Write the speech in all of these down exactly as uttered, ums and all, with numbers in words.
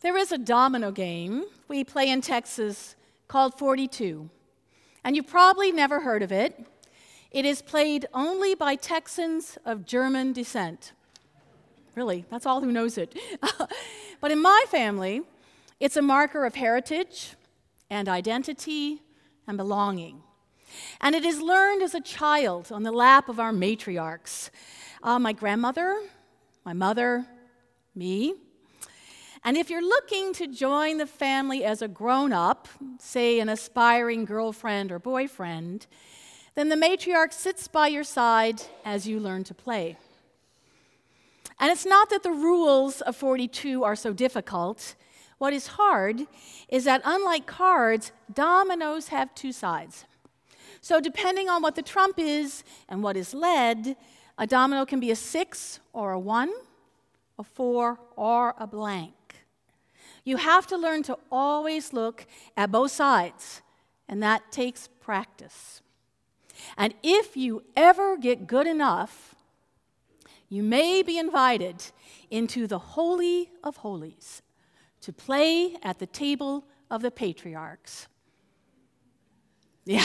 There is a domino game we play in Texas called forty-two, and you probably never heard of it. It is played only by Texans of German descent. Really, that's all who knows it. But in my family, it's a marker of heritage and identity and belonging. And it is learned as a child on the lap of our matriarchs, uh, my grandmother, my mother, me. And if you're looking to join the family as a grown-up, say an aspiring girlfriend or boyfriend, then the matriarch sits by your side as you learn to play. And it's not that the rules of forty-two are so difficult. What is hard is that unlike cards, dominoes have two sides. So depending on what the trump is and what is led, a domino can be a six or a one, a four or a blank. You have to learn to always look at both sides, and that takes practice. And if you ever get good enough, you may be invited into the Holy of Holies to play at the table of the patriarchs. Yeah.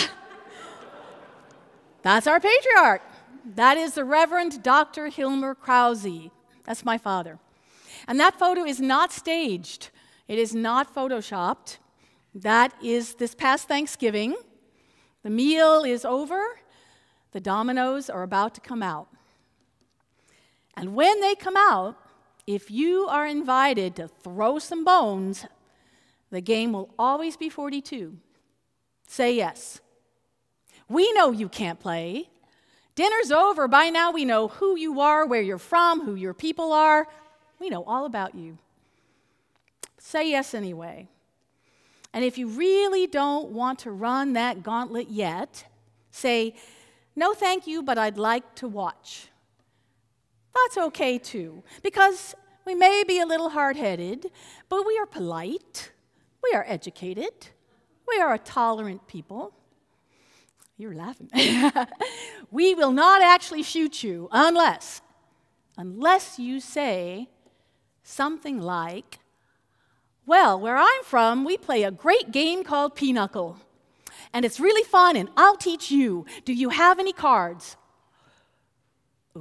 That's our patriarch. That is the Reverend Doctor Hilmer Krause. That's my father. And that photo is not staged. It is not photoshopped. That is this past Thanksgiving. The meal is over. The dominoes are about to come out. And when they come out, if you are invited to throw some bones, the game will always be forty-two. Say yes. We know you can't play. Dinner's over. By now we know who you are, where you're from, who your people are. We know all about you. Say yes anyway. And if you really don't want to run that gauntlet yet, say, no thank you, but I'd like to watch. That's okay too, because we may be a little hard-headed, but we are polite, we are educated, we are a tolerant people. You're laughing. We will not actually shoot you unless, unless you say something like, well, where I'm from, we play a great game called Pinochle, and it's really fun, and I'll teach you. Do you have any cards? Ooh.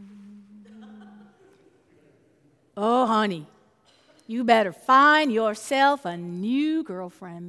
Oh, honey, you better find yourself a new girlfriend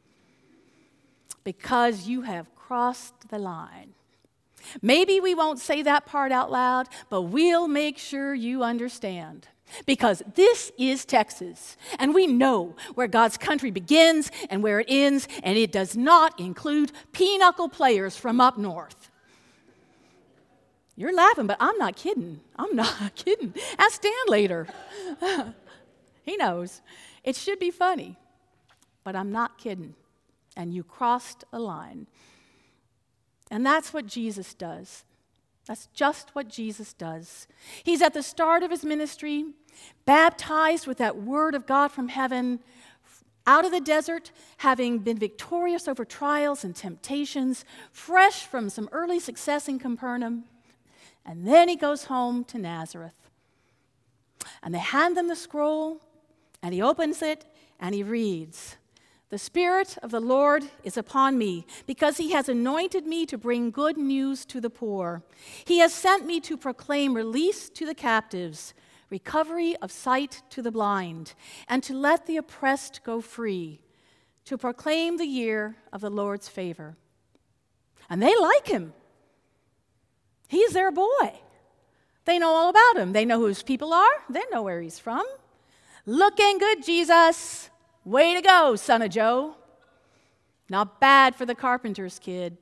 because you have crossed the line. Maybe we won't say that part out loud, but we'll make sure you understand. Because this is Texas, and we know where God's country begins and where it ends, and it does not include pinochle players from up north. You're laughing, but I'm not kidding. I'm not kidding. Ask Dan later. He knows. It should be funny, but I'm not kidding. And you crossed a line. And that's what Jesus does. That's just what Jesus does. He's at the start of his ministry, baptized with that word of God from heaven, out of the desert, having been victorious over trials and temptations, fresh from some early success in Capernaum. And then he goes home to Nazareth. And they hand him the scroll, and he opens it, and he reads, "The Spirit of the Lord is upon me, because he has anointed me to bring good news to the poor. He has sent me to proclaim release to the captives, recovery of sight to the blind, and to let the oppressed go free, to proclaim the year of the Lord's favor." And they like him. He's their boy. They know all about him. They know who his people are. They know where he's from. Looking good, Jesus. Way to go, son of Joe. Not bad for the carpenter's kid.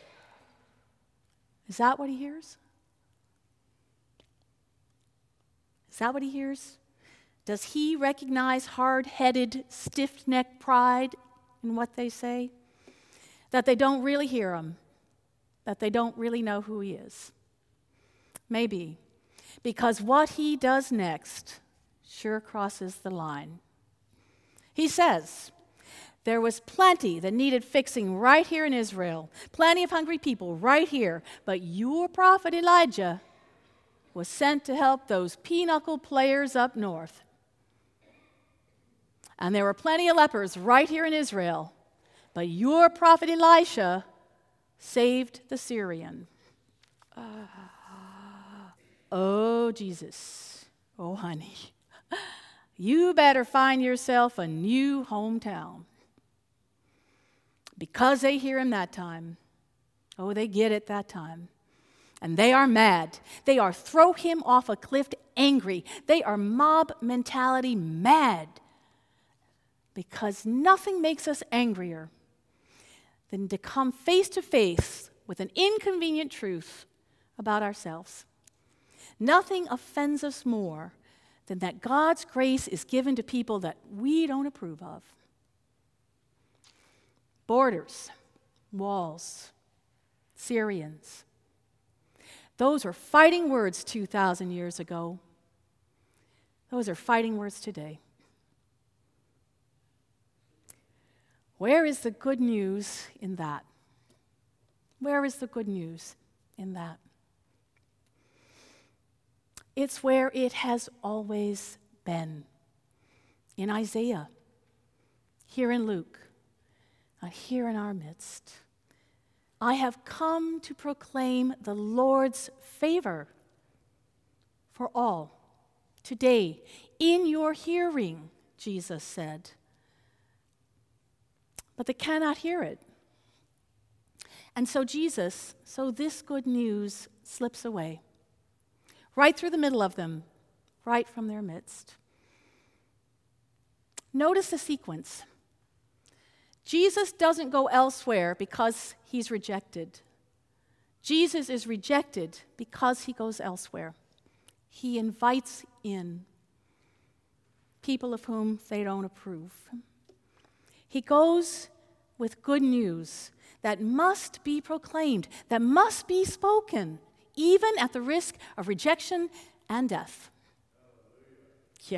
Is that what he hears? Is that what he hears? Does he recognize hard-headed, stiff-necked pride in what they say? That they don't really hear him. That they don't really know who he is. Maybe, because what he does next sure crosses the line. He says, there was plenty that needed fixing right here in Israel, plenty of hungry people right here, but your prophet Elijah was sent to help those pinochle players up north. And there were plenty of lepers right here in Israel. But your prophet Elisha saved the Syrian. Uh, oh, Jesus. Oh, honey. You better find yourself a new hometown. Because they hear him that time. Oh, they get it that time. And they are mad. They are throw him off a cliff angry. They are mob mentality mad. Because nothing makes us angrier than to come face to face with an inconvenient truth about ourselves. Nothing offends us more than that God's grace is given to people that we don't approve of. Borders, walls, Syrians. Those were fighting words two thousand years ago. Those are fighting words today. Where is the good news in that? Where is the good news in that? It's where it has always been. In Isaiah, here in Luke, and here in our midst. I have come to proclaim the Lord's favor for all. Today, in your hearing, Jesus said. But they cannot hear it. And so Jesus, so this good news slips away, right through the middle of them, right from their midst. Notice the sequence. Jesus doesn't go elsewhere because he's rejected. Jesus is rejected because he goes elsewhere. He invites in people of whom they don't approve. He goes with good news that must be proclaimed, that must be spoken, even at the risk of rejection and death. Yeah.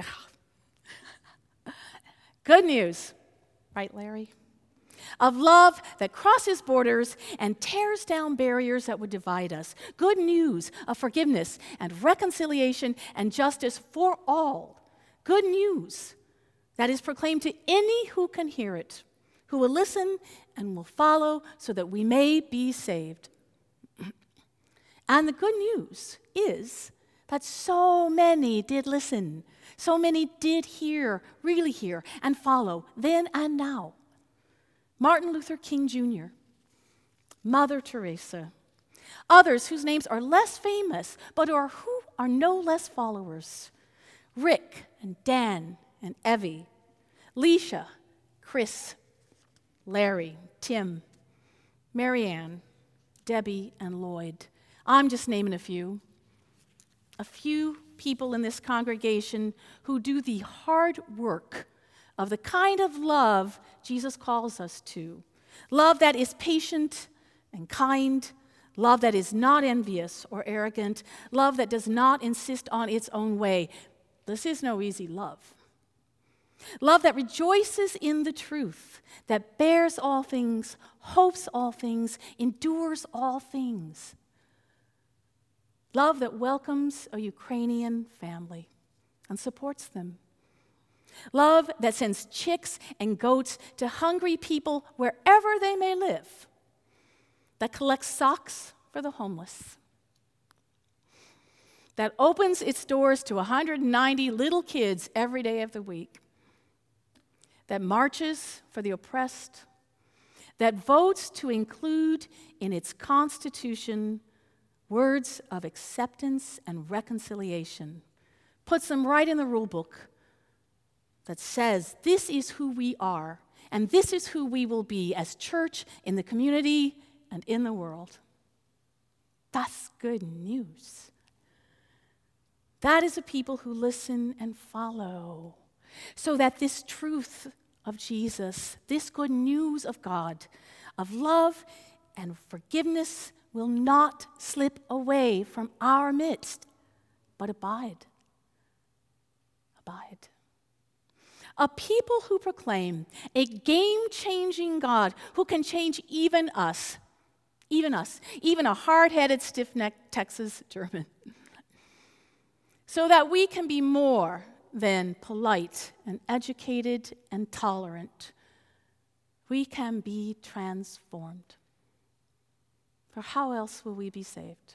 Good news, right, Larry? Of love that crosses borders and tears down barriers that would divide us. Good news of forgiveness and reconciliation and justice for all. Good news that is proclaimed to any who can hear it, who will listen and will follow so that we may be saved. And the good news is that so many did listen, so many did hear, really hear, and follow then and now. Martin Luther King Junior, Mother Teresa, others whose names are less famous, but are who are no less followers. Rick and Dan and Evie, Leisha, Chris, Larry, Tim, Marianne, Debbie, and Lloyd. I'm just naming a few. A few people in this congregation who do the hard work of the kind of love Jesus calls us to. Love that is patient and kind. Love that is not envious or arrogant. Love that does not insist on its own way. This is no easy love. Love that rejoices in the truth, that bears all things, hopes all things, endures all things. Love that welcomes a Ukrainian family and supports them. Love that sends chicks and goats to hungry people wherever they may live. That collects socks for the homeless. That opens its doors to one hundred ninety little kids every day of the week. That marches for the oppressed. That votes to include in its constitution words of acceptance and reconciliation. Puts them right in the rule book that says this is who we are and this is who we will be as church in the community and in the world. That's good news. That is a people who listen and follow, so that this truth of Jesus, this good news of God, of love and forgiveness will not slip away from our midst, but abide. Abide. A people who proclaim a game-changing God who can change even us, even us, even a hard-headed, stiff-necked Texas German, so that we can be more than polite and educated and tolerant. We can be transformed. For how else will we be saved?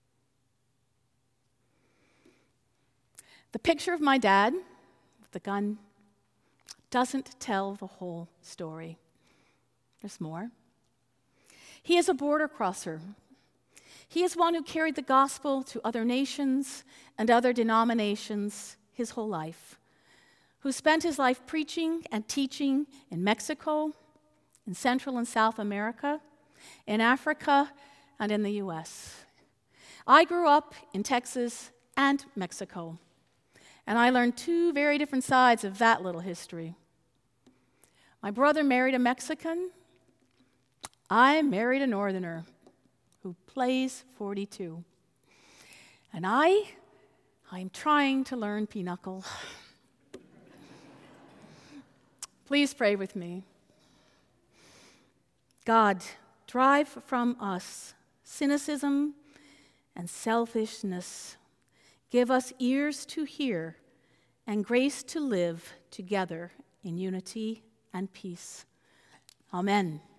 The picture of my dad with the gun doesn't tell the whole story. There's more. He is a border crosser. He is one who carried the gospel to other nations and other denominations his whole life, who spent his life preaching and teaching in Mexico, in Central and South America, in Africa, and in the U S. I grew up in Texas and Mexico, and I learned two very different sides of that little history. My brother married a Mexican. I married a Northerner who plays forty-two. And I, I'm trying to learn pinochle. Please pray with me. God, drive from us cynicism and selfishness. Give us ears to hear and grace to live together in unity and peace. Amen.